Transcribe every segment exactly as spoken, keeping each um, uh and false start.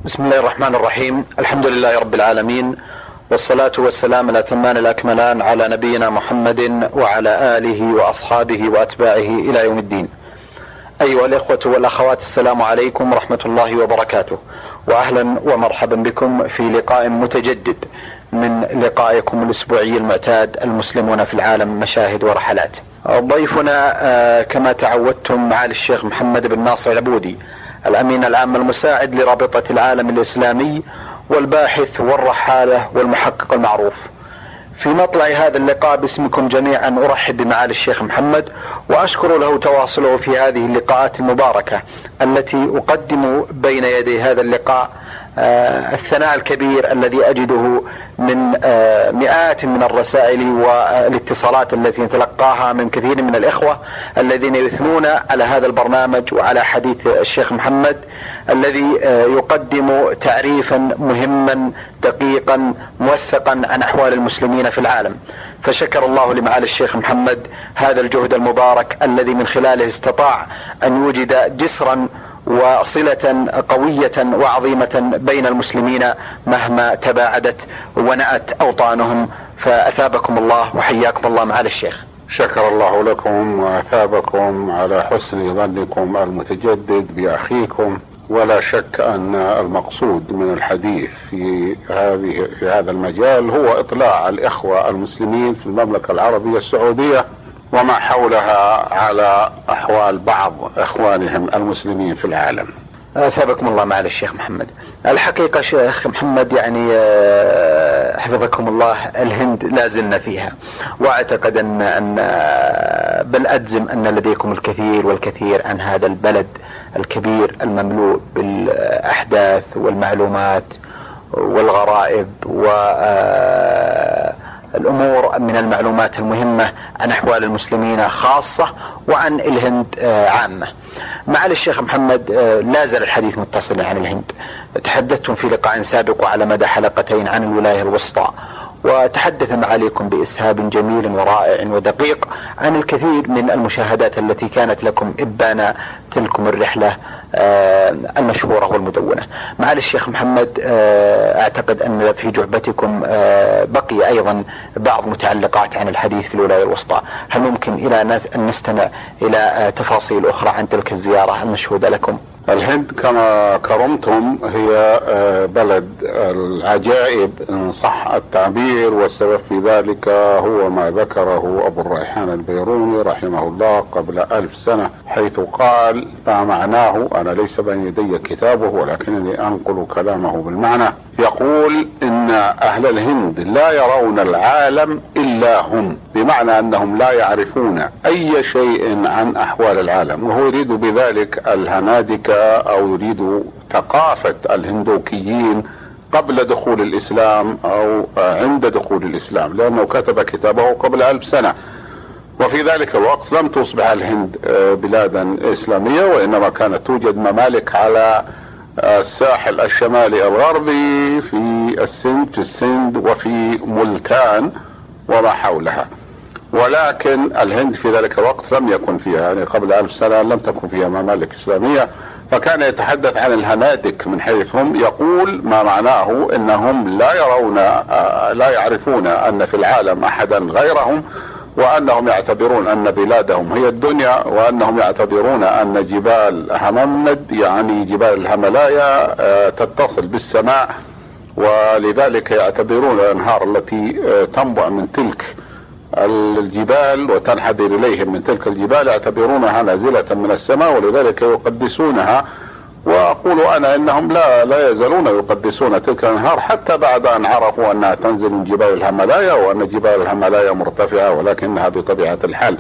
بسم الله الرحمن الرحيم. الحمد لله رب العالمين، والصلاة والسلام الأتمان الأكملان على نبينا محمد وعلى آله وأصحابه وأتباعه إلى يوم الدين. أيها الإخوة والأخوات، السلام عليكم ورحمة الله وبركاته، وأهلا ومرحبا بكم في لقاء متجدد من لقائكم الأسبوعي المعتاد المسلمون في العالم مشاهد ورحلات. ضيفنا كما تعودتم معالي الشيخ محمد بن ناصر العبودي، الأمين العام المساعد لرابطة العالم الإسلامي والباحث والرحالة والمحقق المعروف. في مطلع هذا اللقاء باسمكم جميعا أرحب بمعالي الشيخ محمد، وأشكر له تواصله في هذه اللقاءات المباركة التي أقدم بين يدي هذا اللقاء آه الثناء الكبير الذي أجده من آه مئات من الرسائل والاتصالات التي نتلقاها من كثير من الإخوة الذين يثنون على هذا البرنامج وعلى حديث الشيخ محمد الذي آه يقدم تعريفا مهما دقيقا موثقا عن أحوال المسلمين في العالم. فشكر الله لمعالي الشيخ محمد هذا الجهد المبارك الذي من خلاله استطاع أن يوجد جسرا وصلة قوية وعظيمة بين المسلمين مهما تباعدت ونأت أوطانهم. فأثابكم الله وحياكم الله معالي الشيخ. شكر الله لكم وأثابكم على حسن ظنكم المتجدد بأخيكم. ولا شك أن المقصود من الحديث في هذه في هذا المجال هو إطلاع الإخوة المسلمين في المملكة العربية السعودية وما حولها على أحوال بعض إخوانهم المسلمين في العالم. أثابكم الله معالي الشيخ محمد. الحقيقة شيخ محمد يعني حفظكم الله الهند لا زلنا فيها، وأعتقد أن, أن بل أجزم أن لديكم الكثير والكثير عن هذا البلد الكبير المملوء بالأحداث والمعلومات والغرائب والأمور من المعلومات المهمة عن أحوال المسلمين خاصة وعن الهند عامة. معالي الشيخ محمد، لا زال الحديث متصلا عن الهند. تحدثتم في لقاء سابق وعلى مدى حلقتين عن الولاية الوسطى، وتحدث معاليكم بإسهاب جميل ورائع ودقيق عن الكثير من المشاهدات التي كانت لكم إبان تلكم الرحلة المشهورة والمدونة. معالي الشيخ محمد، أعتقد أن في جعبتكم بقي أيضا بعض متعلقات عن الحديث في الولاية الوسطى. هل ممكن إلى أن نستمع إلى تفاصيل أخرى عن تلك الزيارة المشهودة لكم؟ الهند كما كرمتم هي بلد العجائب إن صح التعبير، والسبب في ذلك هو ما ذكره أبو الريحان البيروني رحمه الله قبل ألف سنة، حيث قال ما معناه، أنا ليس بين يدي كتابه ولكنني أنقل كلامه بالمعنى، يقول إن أهل الهند لا يرون العالم إلا هم، بمعنى أنهم لا يعرفون أي شيء عن أحوال العالم، وهو يريد بذلك الهنادكة أو يريد ثقافة الهندوكيين قبل دخول الإسلام أو عند دخول الإسلام، لأنه كتب كتابه قبل ألف سنة، وفي ذلك الوقت لم تصبح الهند بلادا إسلامية، وإنما كانت توجد ممالك على الساحل الشمالي الغربي في السند في السند وفي ملتان وما حولها. ولكن الهند في ذلك الوقت لم يكن فيها، يعني قبل ألف سنة لم تكن فيها ممالك إسلامية، فكان يتحدث عن الهنادك من حيث هم، يقول ما معناه انهم لا يرون لا يعرفون ان في العالم احدا غيرهم، وانهم يعتبرون ان بلادهم هي الدنيا، وانهم يعتبرون ان جبال هممند يعني جبال الهملايا تتصل بالسماء، ولذلك يعتبرون الانهار التي تنبع من تلك الجبال وتنحدر إليهم من تلك الجبال يعتبرونها نازلة من السماء، ولذلك يقدسونها. وأقول أنا إنهم لا لا يزالون يقدسون تلك الأنهار حتى بعد أن عرفوا أنها تنزل من جبال الهملايا، وأن جبال الهملايا مرتفعة ولكنها بطبيعة الحال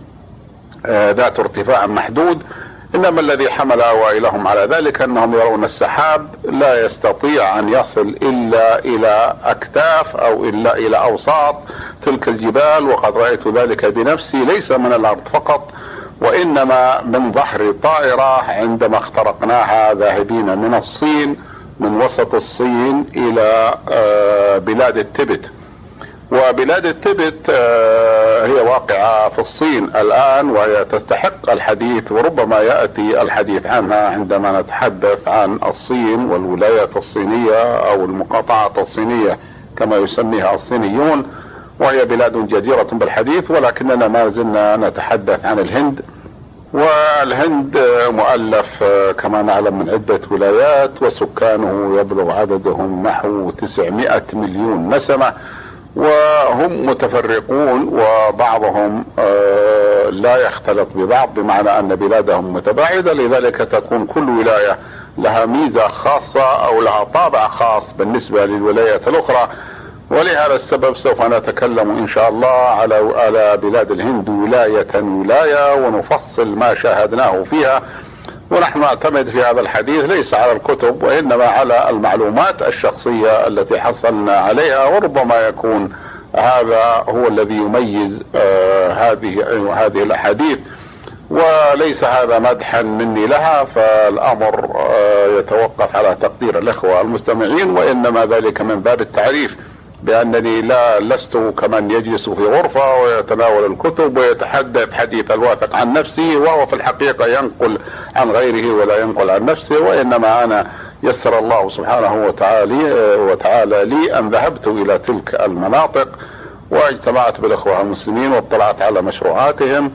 ذات ارتفاع محدود. إنما الذي حمل أوائلهم على ذلك أنهم يرون السحاب لا يستطيع أن يصل إلا إلى أكتاف أو إلا إلى أوساط تلك الجبال، وقد رأيت ذلك بنفسي ليس من الأرض فقط وإنما من ظهر طائرة عندما اخترقناها ذاهبين من الصين، من وسط الصين إلى بلاد التبت. وبلاد التبت هي واقعة في الصين الآن وهي تستحق الحديث، وربما يأتي الحديث عنها عندما نتحدث عن الصين والولايات الصينية أو المقاطعة الصينية كما يسميها الصينيون، وهي بلاد جديرة بالحديث، ولكننا ما زلنا نتحدث عن الهند. والهند مؤلف كما نعلم من عدة ولايات، وسكانه يبلغ عددهم نحو تسعمائة مليون نسمة، وهم متفرقون وبعضهم لا يختلط ببعض، بمعنى أن بلادهم متباعدة، لذلك تكون كل ولاية لها ميزة خاصة أو لها طابع خاص بالنسبة للولايات الأخرى. ولهذا السبب سوف نتكلم إن شاء الله على على بلاد الهند ولاية ولاية، ونفصل ما شاهدناه فيها. ونحن نعتمد في هذا الحديث ليس على الكتب وإنما على المعلومات الشخصية التي حصلنا عليها، وربما يكون هذا هو الذي يميز آه هذه هذه الأحاديث، وليس هذا مدحا مني لها، فالأمر آه يتوقف على تقدير الإخوة المستمعين، وإنما ذلك من باب التعريف بأنني لا لست كمن يجلس في غرفة ويتناول الكتب ويتحدث حديث الواثق عن نفسه وهو في الحقيقة ينقل عن غيره ولا ينقل عن نفسه، وإنما أنا يسر الله سبحانه وتعالى وتعالى لي أن ذهبت إلى تلك المناطق واجتمعت بالإخوة المسلمين واطلعت على مشروعاتهم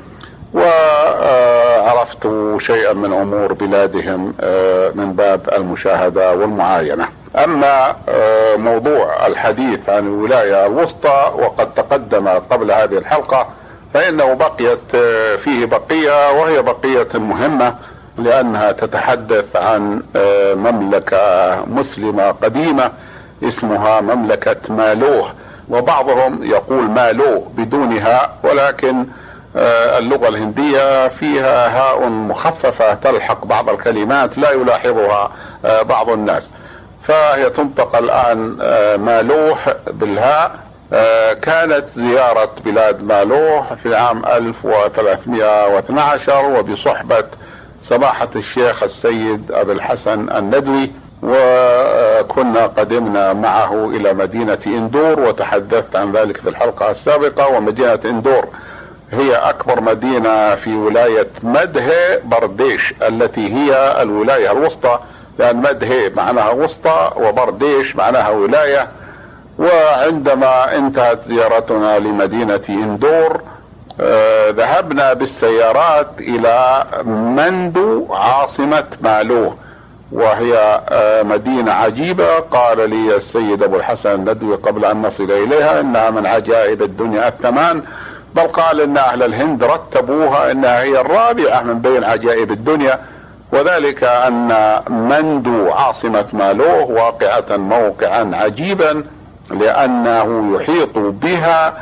وعرفت شيئا من أمور بلادهم من باب المشاهدة والمعاينة. أما موضوع الحديث عن الولاية الوسطى وقد تقدم قبل هذه الحلقة، فإنه بقيت فيه بقية، وهي بقية مهمة لأنها تتحدث عن مملكة مسلمة قديمة اسمها مملكة مالوه، وبعضهم يقول مالو بدونها، ولكن اللغة الهندية فيها هاء مخففة تلحق بعض الكلمات لا يلاحظها بعض الناس، فهي تنطق الآن مالوه بالهاء. كانت زيارة بلاد مالوه في عام ألف وثلاثمائة واثني عشر وبصحبة سماحة الشيخ السيد أبي الحسن الندوي، وكنا قدمنا معه إلى مدينة إندور، وتحدثت عن ذلك في الحلقة السابقة. ومدينة إندور هي أكبر مدينة في ولاية مدهة برديش التي هي الولاية الوسطى، لأن مدهة معناها وسطى وبرديش معناها ولاية. وعندما انتهت زيارتنا لمدينة إندور آه ذهبنا بالسيارات إلى مندو عاصمة مالوه، وهي آه مدينة عجيبة. قال لي السيد أبو الحسن الندوي قبل أن نصل إليها إنها من عجائب الدنيا الثمان، بل قال إن أهل الهند رتبوها إنها هي الرابعة من بين عجائب الدنيا، وذلك أن مندو عاصمة مالوه واقعة موقعا عجيبا، لأنه يحيط بها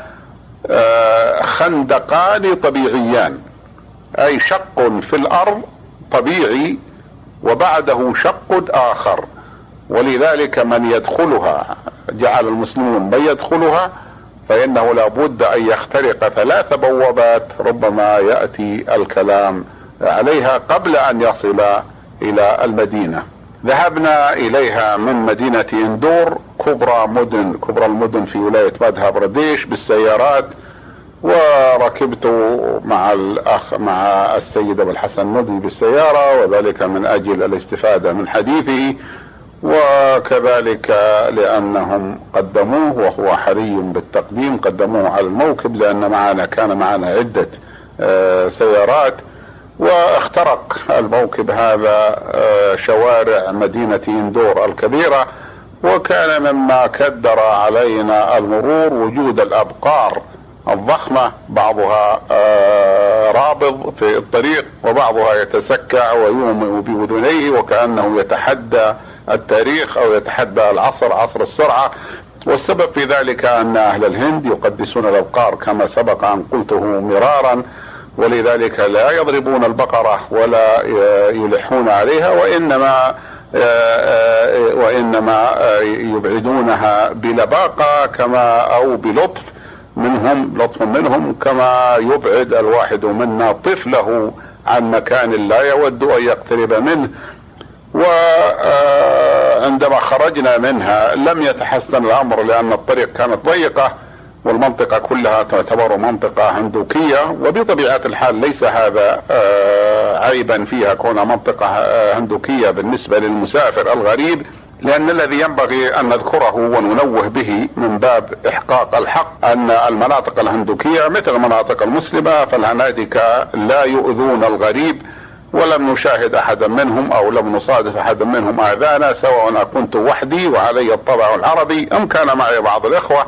خندقان طبيعيان، أي شق في الأرض طبيعي وبعده شق آخر، ولذلك من يدخلها جعل المسلمون من يدخلها فإنه لابد أن يخترق ثلاث بوابات ربما يأتي الكلام عليها قبل أن يصل إلى المدينة. ذهبنا إليها من مدينة إندور كبرى مدن كبرى المدن في ولاية مدهة برديش بالسيارات، وركبت مع الأخ مع السيد أبو الحسن الندوي بالسيارة، وذلك من أجل الاستفادة من حديثه، وكذلك لأنهم قدموه وهو حري بالتقديم، قدموه على الموكب لأن معنا كان معنا عدة سيارات، واخترق الموكب هذا شوارع مدينة إندور الكبيرة. وكان مما كدر علينا المرور وجود الأبقار الضخمة، بعضها رابض في الطريق وبعضها يتسكع ويومئ بأذنيه وكأنه يتحدى التاريخ أو يتحدى العصر، عصر السرعة. والسبب في ذلك أن أهل الهند يقدسون الأبقار كما سبق أن قلته مرارا، ولذلك لا يضربون البقرة ولا يلحون عليها، وإنما وإنما يبعدونها بلباقة كما أو بلطف منهم لطف منهم كما يبعد الواحد منا طفله عن مكان لا يود أن يقترب منه. وعندما خرجنا منها لم يتحسن الأمر لأن الطريق كانت ضيقة، والمنطقة كلها تعتبر منطقة هندوكية، وبطبيعة الحال ليس هذا عيبا فيها كونها منطقة هندوكية بالنسبة للمسافر الغريب، لأن الذي ينبغي أن نذكره وننوه به من باب إحقاق الحق أن المناطق الهندوكية مثل المناطق المسلمة، فالهنادكة لا يؤذون الغريب، ولم نشاهد أحدا منهم أو لم نصادف أحدا منهم آذانا، سواء كنت وحدي وعلي الطبع العربي أم كان معي بعض الإخوة.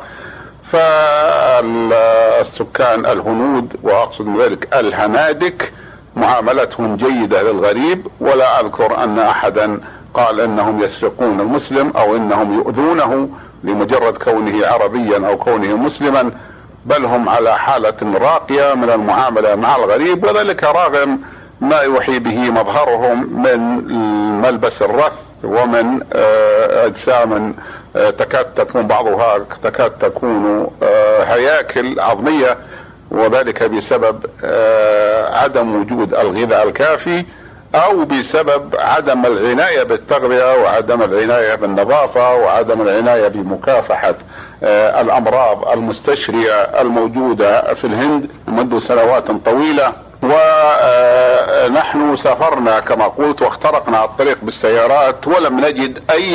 فالسكان الهنود وأقصد من ذلك الهنادك معاملتهم جيدة للغريب، ولا أذكر أن أحدا قال انهم يسرقون المسلم او انهم يؤذونه لمجرد كونه عربيا او كونه مسلما، بل هم على حالة راقية من المعاملة مع الغريب، وذلك رغم ما يوحي به مظهرهم من ملبس الرث ومن اجسام تكاد تكون بعضها تكاد تكون هياكل عظمية، وذلك بسبب عدم وجود الغذاء الكافي او بسبب عدم العناية بالتغذية وعدم العناية بالنظافة وعدم العناية بمكافحة الامراض المستشرية الموجودة في الهند منذ سنوات طويلة. ونحن سافرنا كما قلت واخترقنا الطريق بالسيارات ولم نجد اي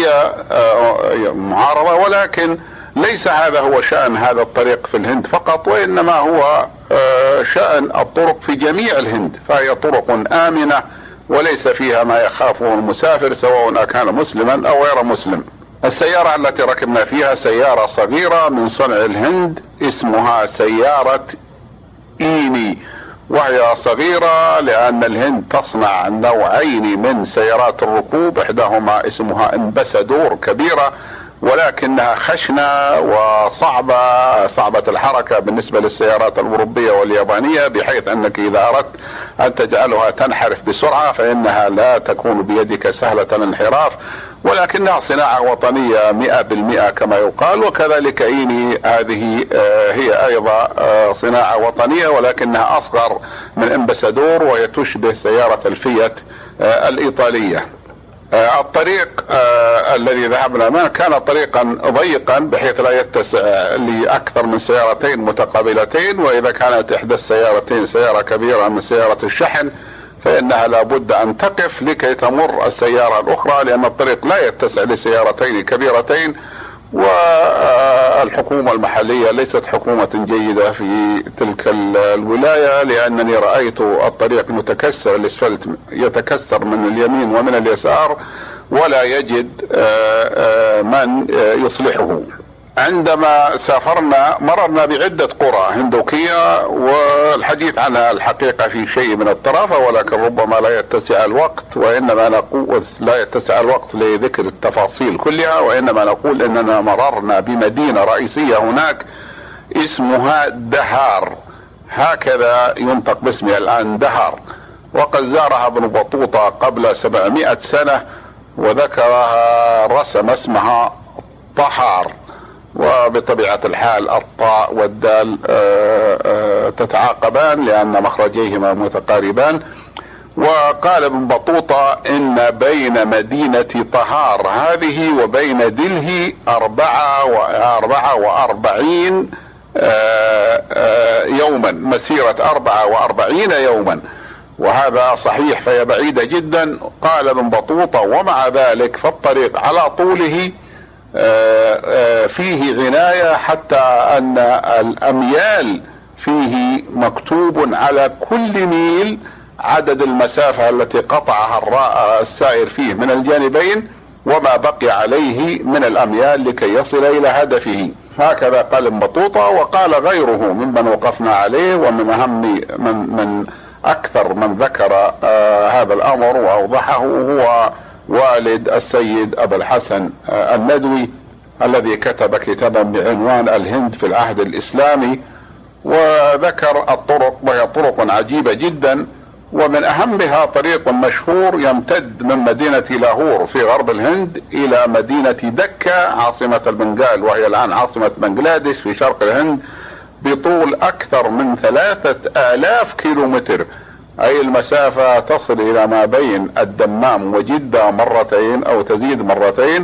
معارضة، ولكن ليس هذا هو شأن هذا الطريق في الهند فقط، وانما هو شأن الطرق في جميع الهند، فهي طرق آمنة وليس فيها ما يخافه المسافر سواء كان مسلما او غير مسلم. السيارة التي ركبنا فيها سيارة صغيرة من صنع الهند اسمها سيارة إيني، وهي صغيرة لأن الهند تصنع نوعين من سيارات الركوب، إحداهما اسمها امباسادور كبيرة ولكنها خشنة وصعبة صعبة الحركة بالنسبة للسيارات الأوروبية واليابانية، بحيث أنك إذا أردت أن تجعلها تنحرف بسرعة فإنها لا تكون بيدك سهلة الانحراف، ولكنها صناعة وطنية مئة بالمئة كما يقال. وكذلك إيني هذه هي أيضا صناعة وطنية ولكنها أصغر من امباسادور، وهي تشبه سيارة الفيات الإيطالية. الطريق الذي ذهبنا معه كان طريقا ضيقا بحيث لا يتسع لأكثر من سيارتين متقابلتين، وإذا كانت إحدى السيارتين سيارة كبيرة من سيارة الشحن فإنها لابد أن تقف لكي تمر السيارة الأخرى، لأن الطريق لا يتسع لسيارتين كبيرتين. والحكومة المحلية ليست حكومة جيدة في تلك الولاية، لأنني رأيت الطريق متكسر، الاسفلت يتكسر من اليمين ومن اليسار ولا يجد من يصلحه. عندما سافرنا مررنا بعدة قرى هندوكية والحديث عنها الحقيقة في شيء من الطرافة، ولكن ربما لا يتسع الوقت، وإنما نقول لا يتسع الوقت لذكر التفاصيل كلها، وإنما نقول إننا مررنا بمدينة رئيسية هناك اسمها دهار، هكذا ينطق باسمها الآن دهار، وقد زارها ابن بطوطة قبل سبعمائة سنة وذكرها رسم اسمها طهار، وبطبيعة الحال الطاء والدال تتعاقبان لأن مخرجيهما متقاربان. وقال ابن بطوطة إن بين مدينة طهار هذه وبين دلهي أربعة وأربعة وأربعين يوما، مسيرة أربعة وأربعين يوما، وهذا صحيح فهي بعيدة جدا. قال ابن بطوطة ومع ذلك فالطريق على طوله فيه عناية، حتى أن الأميال فيه مكتوب على كل ميل عدد المسافة التي قطعها السائر فيه من الجانبين وما بقي عليه من الأميال لكي يصل إلى هدفه. هكذا قال ابن بطوطة. وقال غيره ممن وقفنا عليه ومن أهم من, من أكثر من ذكر آه هذا الأمر وأوضحه هو والد السيد أبو الحسن آه الندوي، الذي كتب كتابا بعنوان الهند في العهد الإسلامي، وذكر الطرق وهي طرق عجيبة جدا، ومن أهمها طريق مشهور يمتد من مدينة لاهور في غرب الهند إلى مدينة دكة عاصمة البنغال، وهي الآن عاصمة بنغلاديش في شرق الهند، بطول أكثر من ثلاثة آلاف كيلومتر، أي المسافة تصل إلى ما بين الدمام وجدة مرتين أو تزيد مرتين.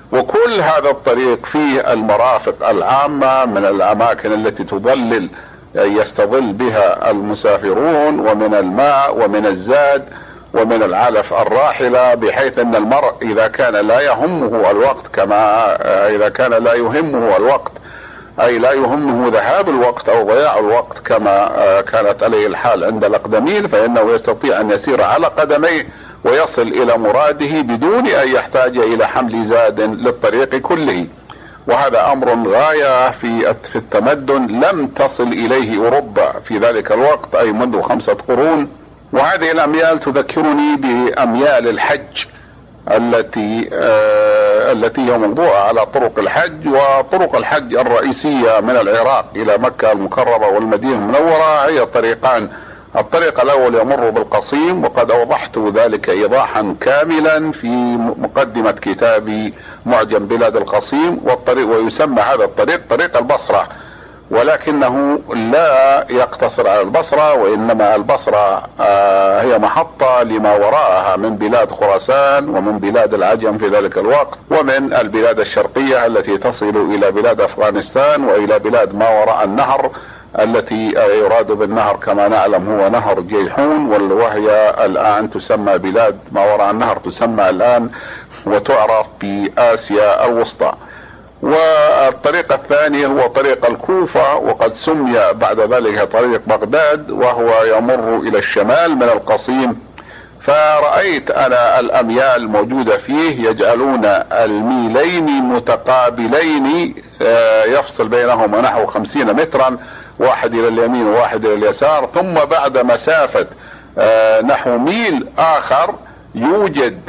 وكل هذا الطريق فيه المرافق العامة من الأماكن التي تظلل يستظل بها المسافرون، ومن الماء ومن الزاد ومن العلف الراحلة، بحيث أن المرء إذا كان لا يهمه الوقت كما إذا كان لا يهمه الوقت أي لا يهمه ذهاب الوقت أو ضياع الوقت كما كانت عليه الحال عند الأقدمين، فإنه يستطيع أن يسير على قدميه ويصل إلى مراده بدون أن يحتاج إلى حمل زاد للطريق كله. وهذا أمر غاية في في التمدن لم تصل إليه أوروبا في ذلك الوقت، أي منذ خمسة قرون. وهذه الأميال تذكرني بأميال الحج التي آه التي هي موضوعة على طرق الحج. وطرق الحج الرئيسية من العراق إلى مكة المكرمة والمدينة المنورة هي طريقان. الطريق الأول يمر بالقصيم، وقد أوضحت ذلك إيضاحا كاملا في مقدمة كتابي معجم بلاد القصيم. والطريق ويسمى هذا الطريق طريق البصرة، ولكنه لا يقتصر على البصرة، وإنما البصرة آه هي محطة لما وراءها من بلاد خراسان ومن بلاد العجم في ذلك الوقت، ومن البلاد الشرقية التي تصل إلى بلاد أفغانستان وإلى بلاد ما وراء النهر، التي يراد بالنهر كما نعلم هو نهر جيحون، وهي الآن تسمى بلاد ما وراء النهر، تسمى الآن وتعرف بآسيا الوسطى. والطريق الثاني هو طريق الكوفة، وقد سمي بعد ذلك طريق بغداد، وهو يمر إلى الشمال من القصيم. فرأيت أنا الأميال موجودة فيه يجعلون الميلين متقابلين يفصل بينهما نحو خمسين مترا، واحد إلى اليمين وواحد إلى اليسار، ثم بعد مسافة نحو ميل آخر يوجد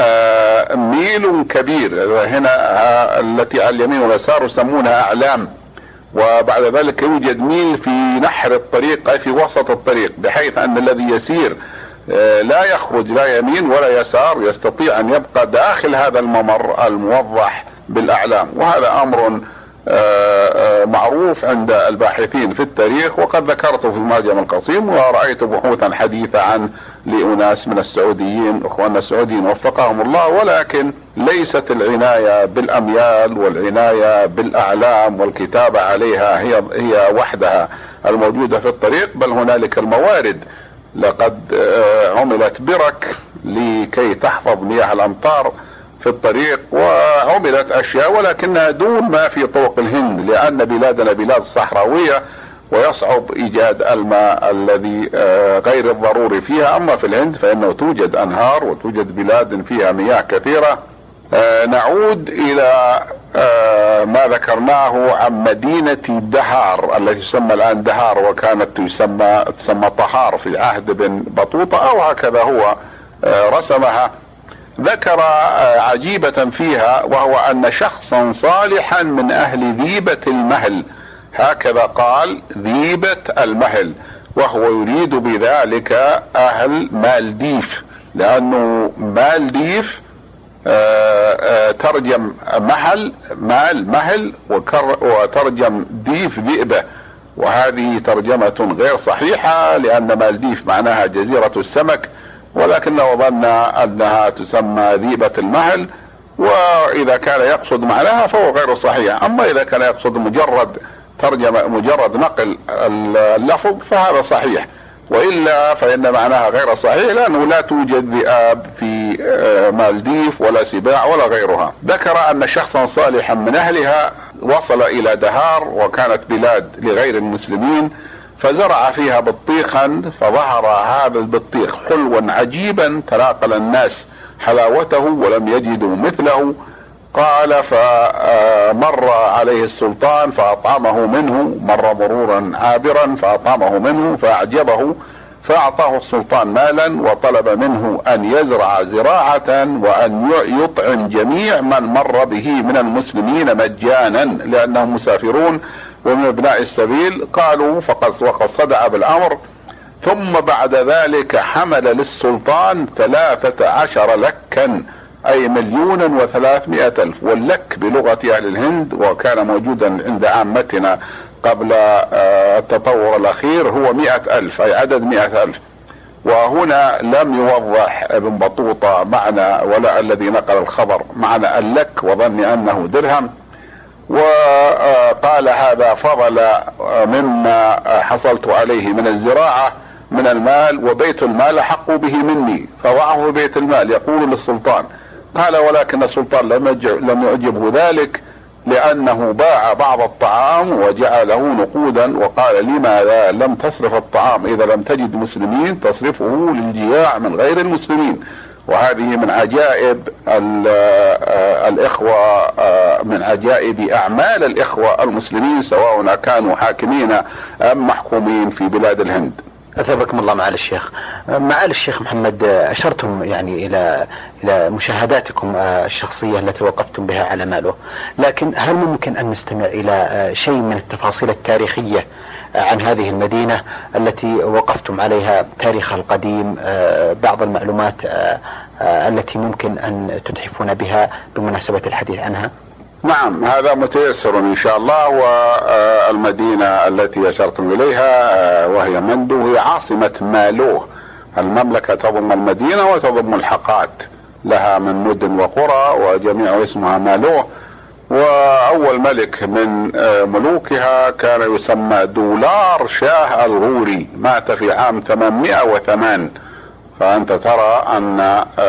ميل كبير. هنا التي على اليمين واليسار يسمونها أعلام. وبعد ذلك يوجد ميل في نحر الطريق أي في وسط الطريق، بحيث أن الذي يسير لا يخرج لا يمين ولا يسار، يستطيع أن يبقى داخل هذا الممر الموضح بالأعلام. وهذا أمر معروف عند الباحثين في التاريخ، وقد ذكرته في معجم القصيم، ورأيت بحوثا حديثة عن لأناس من السعوديين أخواننا السعوديين وفقهم الله. ولكن ليست العناية بالأميال والعناية بالأعلام والكتابة عليها هي هي وحدها الموجودة في الطريق، بل هنالك الموارد. لقد عملت برك لكي تحفظ مياه الأمطار في الطريق، وعملت أشياء ولكنها دون ما في طرق الهند، لأن بلادنا بلاد صحراوية ويصعب إيجاد الماء الذي غير الضروري فيها. أما في الهند فإنه توجد أنهار وتوجد بلاد فيها مياه كثيرة. نعود إلى ما ذكرناه عن مدينة دهار التي تسمى الآن دهار، وكانت تسمى تسمى طهار في عهد بن بطوطة، أو هكذا هو رسمها. ذكر عجيبة فيها، وهو أن شخصا صالحا من أهل ذيبة المهل، هكذا قال ذيبة المهل، وهو يريد بذلك أهل مالديف، لأنه مالديف ترجم محل مال مهل وترجم ديف ذئبة، وهذه ترجمة غير صحيحة، لأن مالديف معناها جزيرة السمك، ولكنه ظن أنها تسمى ذيبة المهل، وإذا كان يقصد معناها فهو غير صحيح. أما إذا كان يقصد مجرد ترجمة مجرد نقل اللفظ فهذا صحيح، وإلا فإن معناها غير صحيح، لأنه لا توجد ذئاب في مالديف ولا سباع ولا غيرها. ذكر أن شخصا صالحا من أهلها وصل إلى دهار، وكانت بلاد لغير المسلمين، فزرع فيها بطيخا، فظهر هذا البطيخ حلوا عجيبا تناقل الناس حلاوته ولم يجدوا مثله. قال فمر عليه السلطان فأطعمه منه، مر مرورا عابرا فأطعمه منه فأعجبه، فأعطاه السلطان مالا وطلب منه أن يزرع زراعة وأن يطعم جميع من مر به من المسلمين مجانا، لأنهم مسافرون ومن ابناء السبيل. قالوا فقد وقد صدع بالأمر. ثم بعد ذلك حمل للسلطان ثلاثة عشر لكا، أي مليونا وثلاثمائة ألف، واللك بلغة أهل الهند وكان موجودا عند عامتنا قبل التطور الأخير هو مئة ألف، أي عدد مئة ألف. وهنا لم يوضح ابن بطوطة معنى ولا الذي نقل الخبر معنى اللك وظن أنه درهم، وقال هذا فضل مما حصلت عليه من الزراعة من المال، وبيت المال حق به مني فضعه بيت المال يقول للسلطان. قال ولكن السلطان لم يعجبه ذلك، لأنه باع بعض الطعام وجعله نقودا، وقال لماذا لم تصرف الطعام إذا لم تجد مسلمين تصرفه للجياع من غير المسلمين. وهذه من عجائب الإخوة، من عجائب أعمال الإخوة المسلمين سواء كانوا حاكمين أم محكومين في بلاد الهند. أثابكم الله معالي الشيخ. معالي الشيخ محمد، أشرتم يعني إلى إلى مشاهداتكم الشخصية التي وقفتم بها على ماله، لكن هل ممكن أن نستمع إلى شيء من التفاصيل التاريخية عن هذه المدينة التي وقفتم عليها، تاريخها القديم، بعض المعلومات التي ممكن أن تتحفون بها بمناسبة الحديث عنها؟ نعم، هذا متيسر إن شاء الله. والمدينة التي أشرتم إليها وهي مندو هي عاصمة مالوه. المملكة تضم المدينة وتضم الحقات لها من مدن وقرى، وجميع اسمها مالوه. وأول ملك من ملوكها كان يسمى دولار شاه الغوري، مات في عام ثمانمائة وثمانية. فأنت ترى أن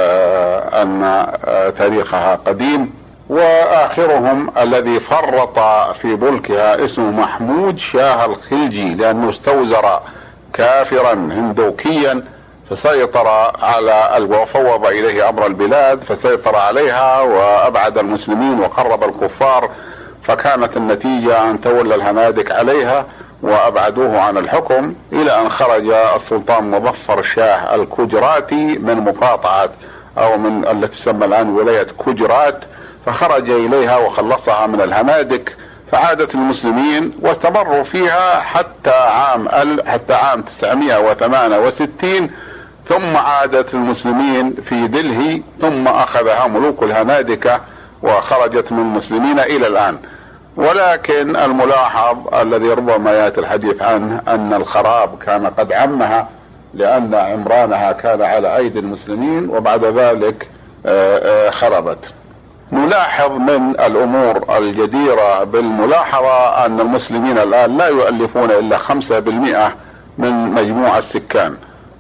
أن تاريخها قديم. واخرهم الذي فرط في ملكها اسمه محمود شاه الخلجي، لانه استوزر كافرا هندوكيا فسيطر على وفوض اليه امر البلاد، فسيطر عليها وابعد المسلمين وقرب الكفار، فكانت النتيجة ان تولى الهنادك عليها وابعدوه عن الحكم، الى ان خرج السلطان مظفر شاه الكجراتي من مقاطعة او من التي تسمى الان ولاية كجرات، فخرج إليها وخلصها من الهنادك، فعادت المسلمين واستمروا فيها حتى عام حتى عام تسعمائة وثمانية وستين، ثم عادت المسلمين في دلهي، ثم أخذها ملوك الهنادكة وخرجت من المسلمين إلى الآن. ولكن الملاحظ الذي ربما يأتي الحديث عنه أن الخراب كان قد عمها، لأن عمرانها كان على أيدي المسلمين وبعد ذلك خربت. نلاحظ من الامور الجديرة بالملاحظة ان المسلمين الان لا يؤلفون الا خمسة بالمئة من مجموع السكان،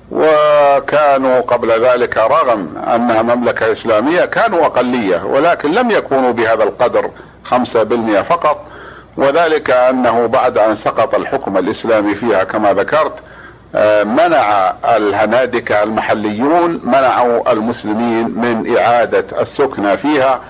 وكانوا قبل ذلك رغم انها مملكة اسلامية كانوا اقلية، ولكن لم يكونوا بهذا القدر خمسة بالمئة فقط. وذلك انه بعد ان سقط الحكم الاسلامي فيها كما ذكرت، منع الهنادكة المحليون منعوا المسلمين من اعادة السكنى فيها،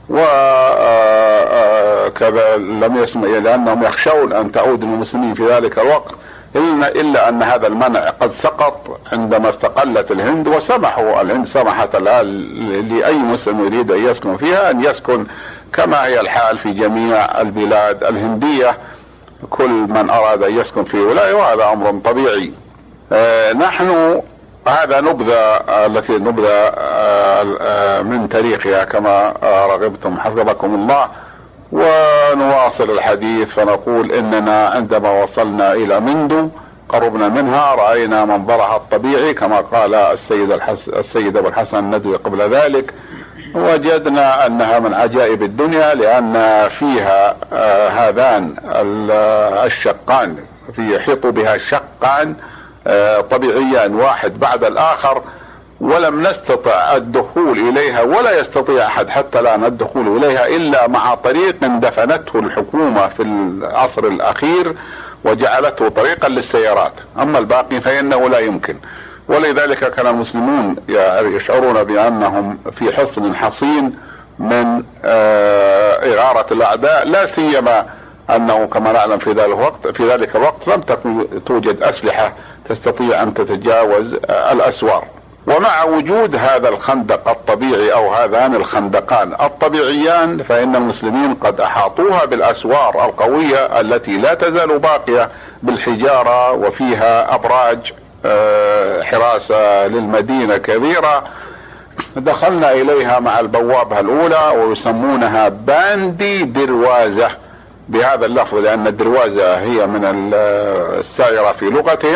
وكذا لم يسمع لأنهم يخشون أن تعود المسلمين في ذلك الوقت، إلا أن هذا المنع قد سقط عندما استقلت الهند، وسمحوا الهند سمحت الآن لأي مسلم يريد أن يسكن فيها أن يسكن كما هي الحال في جميع البلاد الهندية، كل من أراد أن يسكن في ولاية، وهذا أمر طبيعي. نحن هذا نبذة التي نبذة من تاريخها كما رغبتم حفظكم الله. ونواصل الحديث فنقول اننا عندما وصلنا الى مندو قربنا منها رأينا منظرها الطبيعي كما قال السيد الحس السيد ابو الحسن الندوي قبل ذلك، وجدنا انها من عجائب الدنيا، لان فيها هذان الشقان في يحيط بها شقان طبيعيان واحد بعد الآخر، ولم نستطع الدخول إليها ولا يستطيع أحد حتى الآن الدخول إليها إلا مع طريق دفنته الحكومة في العصر الأخير وجعلته طريقا للسيارات، أما الباقي فإنه لا يمكن. ولذلك كان المسلمون يشعرون بأنهم في حصن حصين من إغارة الأعداء، لا سيما أنه كما نعلم في ذلك الوقت في ذلك الوقت لم تكن توجد أسلحة تستطيع أن تتجاوز الأسوار. ومع وجود هذا الخندق الطبيعي أو هذان الخندقان الطبيعيان، فإن المسلمين قد أحاطوها بالأسوار القوية التي لا تزال باقية بالحجارة، وفيها أبراج حراسة للمدينة كبيرة. دخلنا إليها مع البوابة الأولى ويسمونها باندي دروازة بهذا اللفظ، لأن الدروازة هي من السائرة في لغتهم،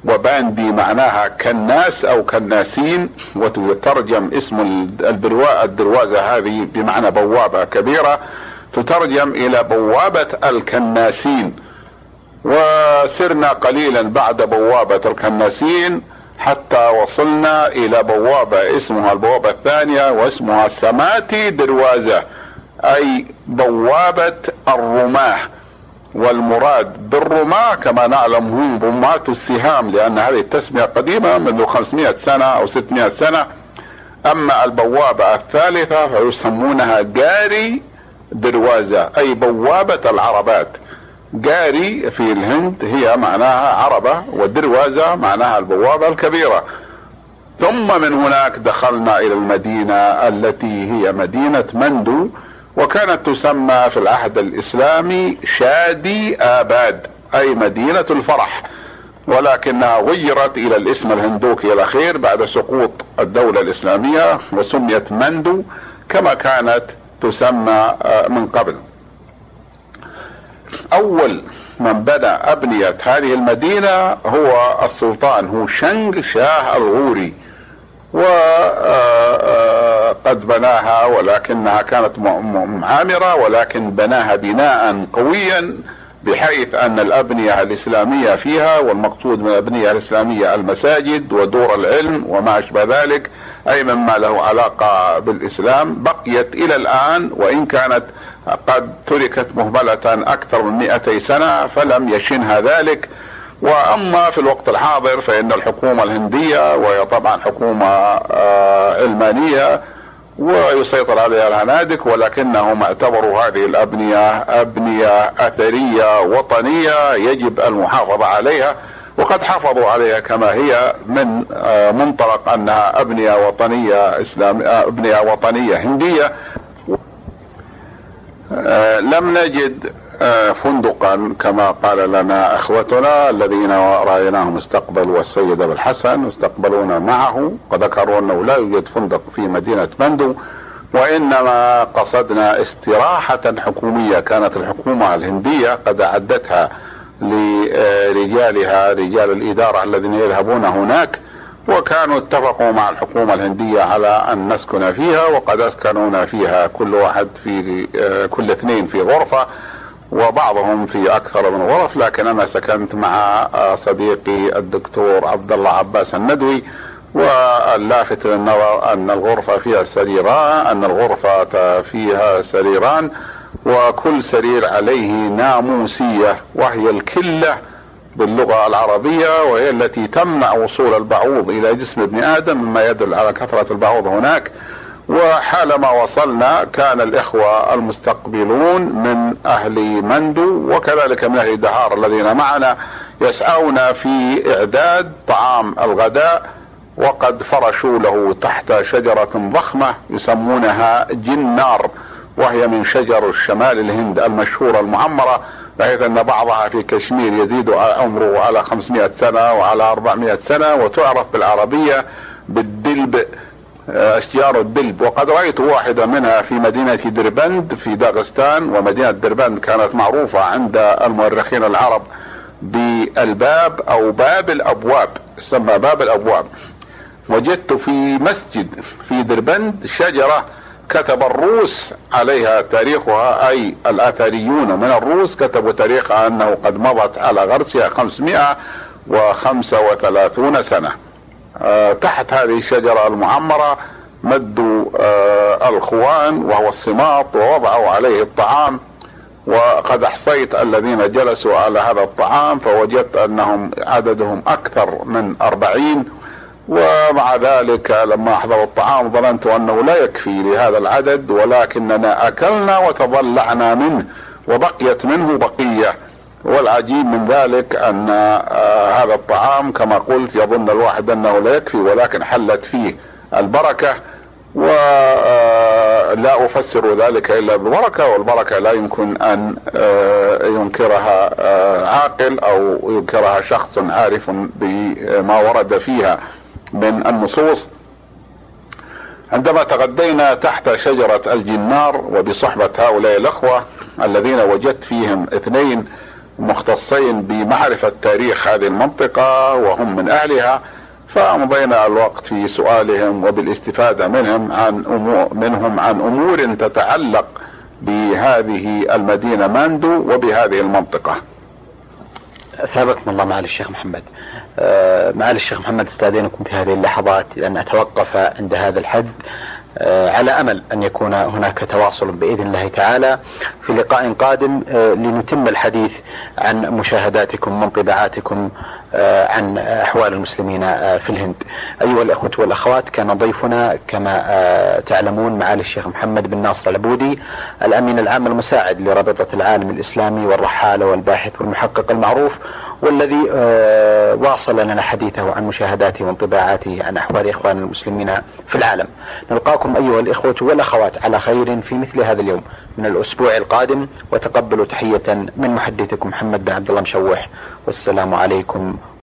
وباندي معناها كناس او كناسين، وتترجم اسم الدروازة هذه بمعنى بوابة كبيرة، تترجم الى بوابة الكناسين. وسرنا قليلا بعد بوابة الكناسين حتى وصلنا الى بوابة اسمها البوابة الثانية واسمها سماتي دروازة، اي بوابة الرماة. والمراد بالرماة كما نعلم هم رماة السهام، لان هذه التسمية قديمة منذ خمسمائة سنة او ستمائة سنة. اما البوابة الثالثة فيسمونها جاري دروازة، اي بوابة العربات. جاري في الهند هي معناها عربة، ودروازة معناها البوابة الكبيرة. ثم من هناك دخلنا الى المدينة التي هي مدينة مندو، وكانت تسمى في العهد الاسلامي شادي آباد، اي مدينة الفرح، ولكنها غيرت الى الاسم الهندوكي الاخير بعد سقوط الدولة الاسلامية، وسميت مندو كما كانت تسمى من قبل. اول من بنى ابنية هذه المدينة هو السلطان هو شنغ شاه الغوري، وقد بناها ولكنها كانت معامرة، ولكن بناها بناء قويا بحيث ان الابنية الاسلامية فيها، والمقصود من الابنية الاسلامية المساجد ودور العلم وما اشبه ذلك، اي مما له علاقة بالاسلام، بقيت الى الان، وان كانت قد تركت مهملة اكثر من مئتي سنة فلم يشنها ذلك. واما في الوقت الحاضر فان الحكومة الهندية، وهي طبعا حكومة علمانية ويسيطر عليها الهنادك، ولكنهم اعتبروا هذه الابنية ابنية اثرية وطنية يجب المحافظة عليها، وقد حافظوا عليها كما هي من منطلق انها ابنية وطنية اسلامية، ابنية وطنية هندية. لم نجد فندقا كما قال لنا اخوتنا الذين رايناهم استقبلوا السيد ابو الحسن واستقبلونا معه، وذكروا انه لا يوجد فندق في مدينة مندو، وانما قصدنا استراحة حكومية كانت الحكومة الهندية قد اعدتها لرجالها، رجال الادارة الذين يذهبون هناك، وكانوا اتفقوا مع الحكومة الهندية على ان نسكن فيها، وقد اسكنونا فيها كل واحد في كل اثنين في غرفة، وبعضهم في اكثر من غرف، لكن انا سكنت مع صديقي الدكتور عبد الله عباس الندوي. واللافت للنظر ان الغرفة فيها سريران، ان الغرفة فيها سريران، وكل سرير عليه ناموسية، وهي الكلة باللغة العربية، وهي التي تمنع وصول البعوض الى جسم ابن ادم، مما يدل على كثرة البعوض هناك. وحالما وصلنا كان الاخوة المستقبلون من اهل مندو وكذلك من اهل دهار الذين معنا يسعون في اعداد طعام الغداء، وقد فرشوا له تحت شجرة ضخمة يسمونها جنار، وهي من شجر الشمال الهند المشهورة المعمرة، بحيث ان بعضها في كشمير يزيد عمره على خمسمائة سنة وعلى أربعمائة سنة، وتعرف بالعربية بالدلب، اشجار الدلب. وقد رأيت واحدة منها في مدينة دربند في داغستان، ومدينة دربند كانت معروفة عند المؤرخين العرب بالباب او باب الابواب، يسمى باب الابواب. وجدت في مسجد في دربند شجرة كتب الروس عليها تاريخها، اي الاثريون من الروس كتبوا تاريخها انه قد مضت على غرسها خمسمائة وخمسة وثلاثون سنة. أه تحت هذه الشجرة المعمرة مدوا أه الخوان وهو الصماط ووضعوا عليه الطعام، وقد احصيت الذين جلسوا على هذا الطعام فوجدت انهم عددهم اكثر من أربعين. ومع ذلك لما احضروا الطعام ظننت انه لا يكفي لهذا العدد، ولكننا اكلنا وتضلعنا منه وبقيت منه بقية. والعجيب من ذلك ان آه هذا الطعام كما قلت يظن الواحد انه لا يكفي، ولكن حلت فيه البركة، ولا افسر ذلك الا بالبركة، والبركة لا يمكن ان آه ينكرها آه عاقل او ينكرها شخص عارف بما ورد فيها من النصوص. عندما تغدينا تحت شجرة الجنار وبصحبة هؤلاء الاخوة الذين وجدت فيهم اثنين مختصين بمعرفة تاريخ هذه المنطقة وهم من أهلها، فمضينا الوقت في سؤالهم وبالاستفادة منهم عن أمور منهم عن أمور تتعلق بهذه المدينة ماندو وبهذه المنطقة. ثابكم الله معالي الشيخ محمد. معالي الشيخ محمد استاذنكم في هذه اللحظات لأن أتوقف عند هذا الحد، على أمل أن يكون هناك تواصل بإذن الله تعالى في لقاء قادم لنتم الحديث عن مشاهداتكم وانطباعاتكم عن أحوال المسلمين في الهند. أيها الأخوة والأخوات، كان ضيفنا كما تعلمون معالي الشيخ محمد بن ناصر العبودي، الأمين العام المساعد لرابطة العالم الإسلامي والرحالة والباحث والمحقق المعروف، والذي واصل لنا حديثه عن مشاهداته وانطباعاته عن أحوال إخوان المسلمين في العالم. نلقاكم أيها الإخوة والأخوات على خير في مثل هذا اليوم من الأسبوع القادم، وتقبلوا تحية من محدثكم محمد بن عبد الله مشوح، والسلام عليكم